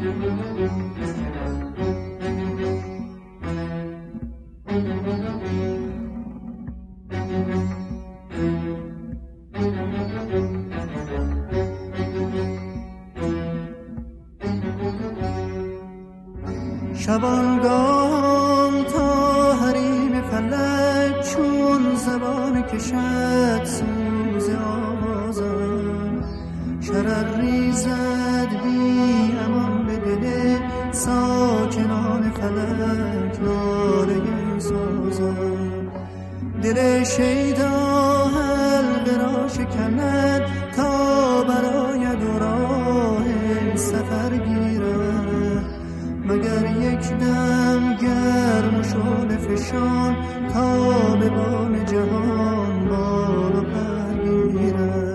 شبانگاه تا حریم فلک چون زبان کشد سوز آوازم، شرر ریزد بی امان به دل ساکنان فلک ناله سازم. دل شیدا حلقه را شکند تا براید و راه سفر گیرد، مگر یک دم گرم و شعله فشان تا به بام جهان بال و پر گیرد.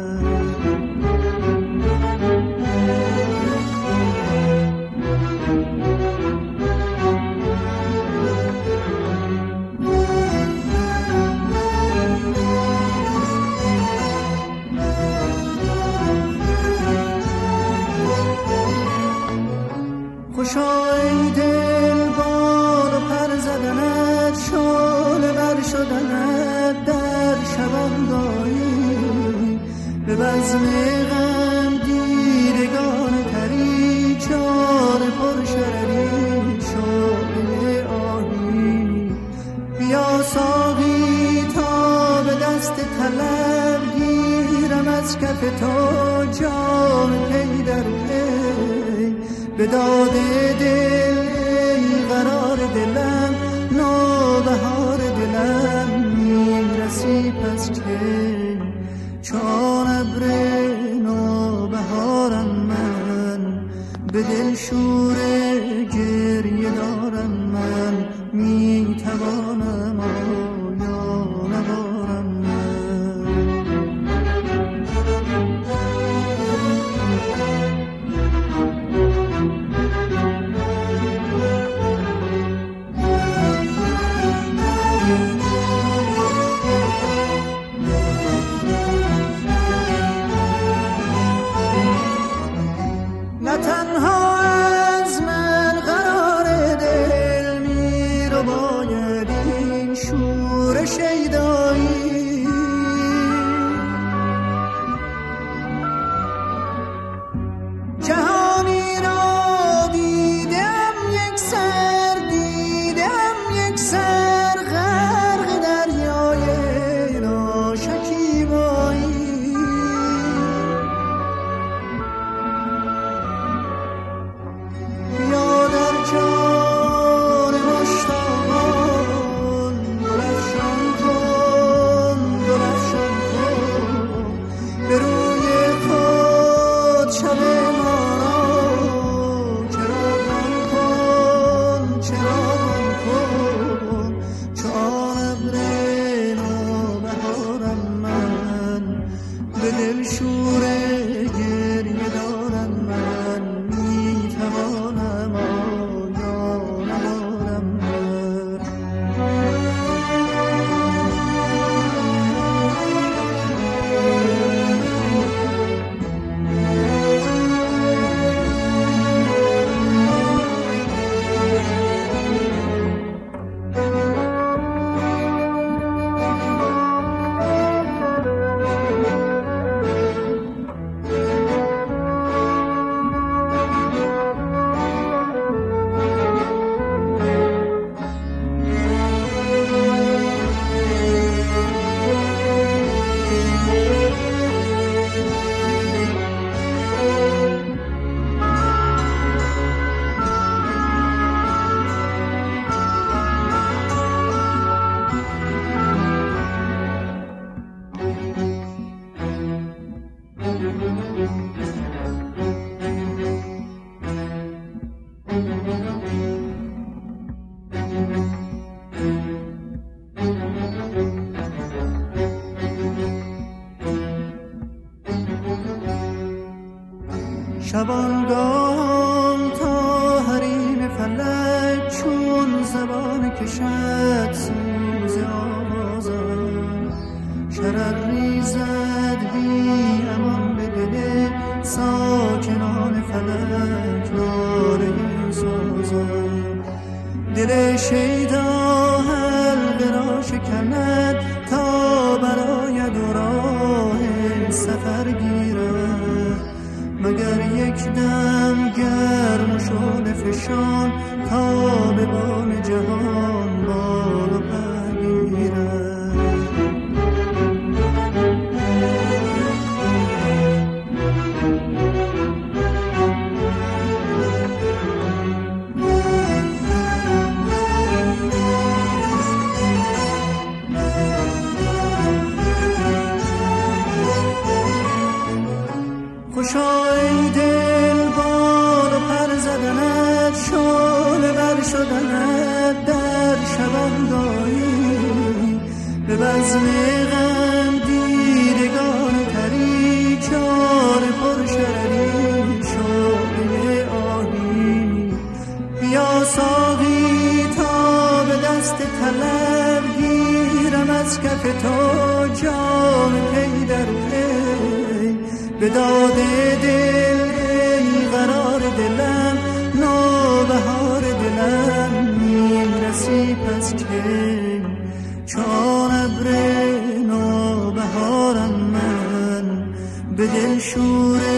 خوشا ای دل بال و پر زدنت، شعله ور شدنت در شبانگاهی، به بزم غم دیدگان تری چار پر شرری شعله آهی. بیا ساقی تا به دست طلب گیرم از کف تو جام پی در پی، به داد دل ای قرار دلم نوبهار دلم میرسی پس که چون ابر نوبهارم من، به دل شور گریه دارم من، میتوانم آیا ندارم من. نه تنها از من قرار دل می رو باید این شور شیدایی، جهانی را دیدم یک سر، دیدم یک سر غرق دریای ناشکیبایی. شبانگاه تا حریم فلک چون زبان کشد سوز آوازم، شرر ریزد بی امان به دل ساکنان فلک ناله شیدا حلقه را شکند تا براید و راه سفر گیرد، مگر یک دم گرم و شعله فشان تا به بام جهان بالا پر گیرد. خوشا ای دل بال و پر زدنت، شعله ور شدنت در شباندایی، به بزم غم دیدگان تری چار پر شرری شعله آهی. بیا ساقی تا به دست طلب گیرم از کف تو جام پی در پی، به داد دل ای قرار دلم نوبهار دلم میرسی پس که چون ابر نوبهارم من به دل شور